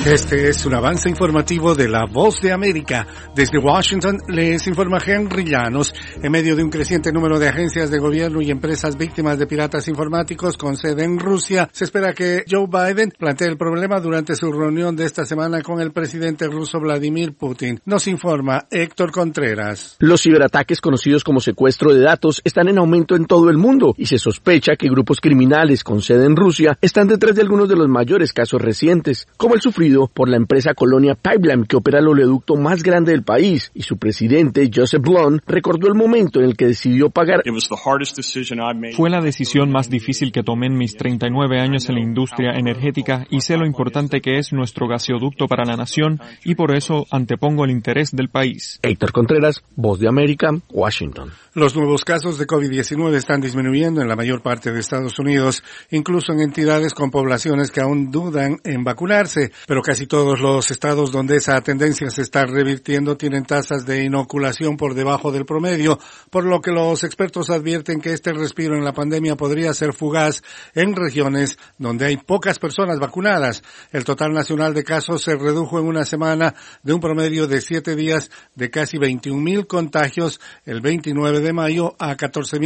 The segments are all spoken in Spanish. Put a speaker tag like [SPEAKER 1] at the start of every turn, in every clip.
[SPEAKER 1] Este es un avance informativo de La Voz de América. Desde Washington les informa Henry Llanos. En medio de un creciente número de agencias de gobierno y empresas víctimas de piratas informáticos con sede en Rusia, se espera que Joe Biden plantee el problema durante su reunión de esta semana con el presidente ruso Vladimir Putin. Nos informa Héctor Contreras.
[SPEAKER 2] Los ciberataques conocidos como secuestro de datos están en aumento en todo el mundo y se sospecha que grupos criminales con sede en Rusia están detrás de algunos de los mayores casos recientes, como el sufrido por la empresa Colonial Pipeline, que opera el oleoducto más grande del país, y su presidente, Joseph Blunt, recordó el momento en el que decidió pagar.
[SPEAKER 3] Fue la decisión más difícil que tomé en mis 39 años en la industria energética y sé lo importante que es nuestro gasoducto para la nación y por eso antepongo el interés del país.
[SPEAKER 2] Héctor Contreras, Voz de América, Washington.
[SPEAKER 1] Los nuevos casos de COVID-19 están disminuyendo en la mayor parte de Estados Unidos, incluso en entidades con poblaciones que aún dudan en vacunarse, pero casi todos los estados donde esa tendencia se está revirtiendo tienen tasas de inoculación por debajo del promedio, por lo que los expertos advierten que este respiro en la pandemia podría ser fugaz en regiones donde hay pocas personas vacunadas. El total nacional de casos se redujo en una semana de un promedio de 7 días de casi 21,000 contagios el 29 de mayo a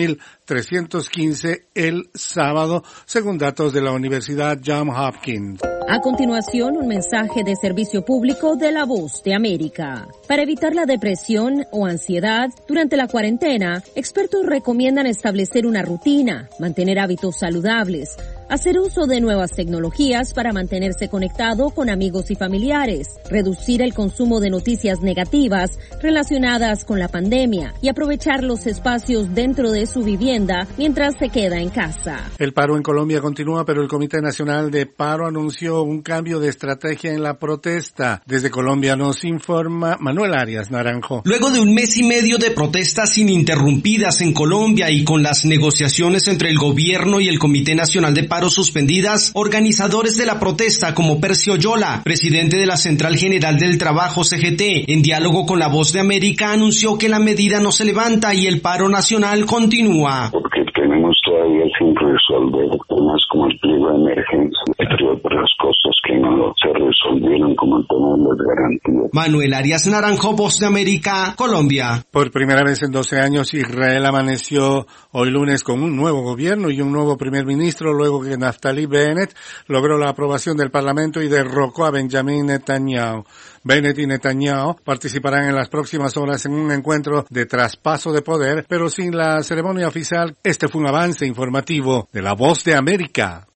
[SPEAKER 1] 14,315 el sábado, según datos de la Universidad Johns Hopkins.
[SPEAKER 4] A continuación, un mensaje de servicio público de La Voz de América. Para evitar la depresión o ansiedad durante la cuarentena, expertos recomiendan establecer una rutina, mantener hábitos saludables, hacer uso de nuevas tecnologías para mantenerse conectado con amigos y familiares, reducir el consumo de noticias negativas relacionadas con la pandemia y aprovechar los espacios dentro de su vivienda mientras se queda en casa.
[SPEAKER 1] El paro en Colombia continúa, pero el Comité Nacional de Paro anunció un cambio de estrategia en la protesta. Desde Colombia nos informa Manuel Arias Naranjo.
[SPEAKER 5] Luego de un mes y medio de protestas ininterrumpidas en Colombia y con las negociaciones entre el gobierno y el Comité Nacional de Paro suspendidas, organizadores de la protesta como Percio Yola, presidente de la Central General del Trabajo CGT, en diálogo con La Voz de América, anunció que la medida no se levanta y el paro nacional continúa.
[SPEAKER 6] Porque tenemos todavía sin resolver temas como el pliego de emergencia, entre otras cosas que no se resolvieron, como el tema de las garantías.
[SPEAKER 5] Manuel Arias Naranjo, Voz de América, Colombia.
[SPEAKER 1] Por primera vez en 12 años, Israel amaneció hoy lunes con un nuevo gobierno y un nuevo primer ministro, luego que Naftali Bennett logró la aprobación del Parlamento y derrocó a Benjamin Netanyahu. Bennett y Netanyahu participarán en las próximas horas en un encuentro de traspaso de poder, pero sin la ceremonia oficial. Este fue un avance informativo de La Voz de América.